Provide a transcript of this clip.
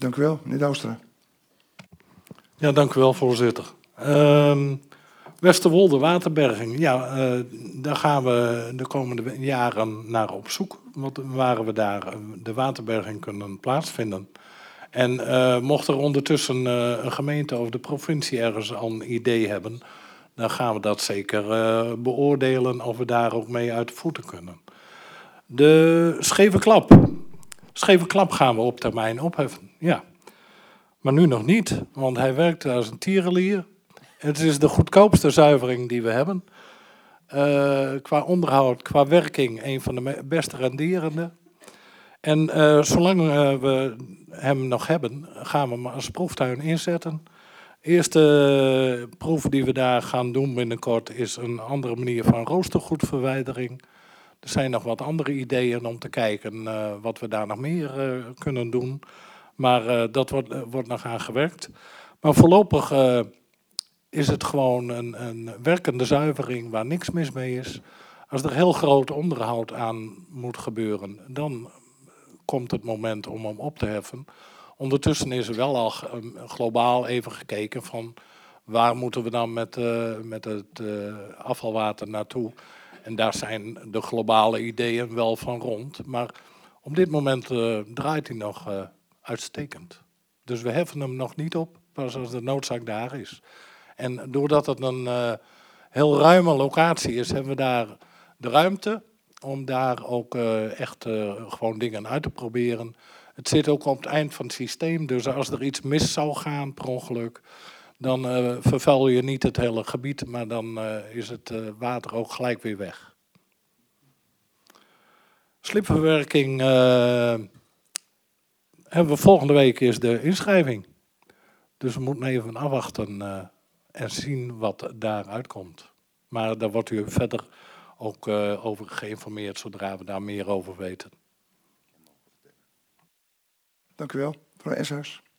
Dank u wel, meneer Douwstra. Ja, dank u wel, voorzitter. Westerwolde waterberging, ja, daar gaan we de komende jaren naar op zoek. Waar we daar de waterberging kunnen plaatsvinden. En mocht er ondertussen een gemeente of de provincie ergens al een idee hebben, dan gaan we dat zeker beoordelen of we daar ook mee uit de voeten kunnen. De scheve klap. Scheve klap gaan we op termijn opheffen, ja. Maar nu nog niet, want hij werkt als een tierenlier. Het is de goedkoopste zuivering die we hebben. Qua onderhoud, qua werking, een van de beste renderende. En zolang we hem nog hebben, gaan we hem als proeftuin inzetten. De eerste proef die we daar gaan doen binnenkort is een andere manier van roostergoedverwijdering. Er zijn nog wat andere ideeën om te kijken wat we daar nog meer kunnen doen. Maar dat wordt nog aan gewerkt. Maar voorlopig is het gewoon een werkende zuivering waar niks mis mee is. Als er heel groot onderhoud aan moet gebeuren, dan komt het moment om hem op te heffen. Ondertussen is er wel al globaal even gekeken van waar moeten we dan met het afvalwater naartoe. En daar zijn de globale ideeën wel van rond. Maar op dit moment draait hij nog uitstekend. Dus we heffen hem nog niet op, pas als de noodzaak daar is. En doordat het een heel ruime locatie is, hebben we daar de ruimte om daar ook echt gewoon dingen uit te proberen. Het zit ook op het eind van het systeem, dus als er iets mis zou gaan per ongeluk, dan vervuil je niet het hele gebied, maar dan is het water ook gelijk weer weg. Slipverwerking hebben we volgende week is de inschrijving. Dus we moeten even afwachten en zien wat daaruit komt. Maar daar wordt u verder ook over geïnformeerd zodra we daar meer over weten. Dank u wel, mevrouw Eshuis.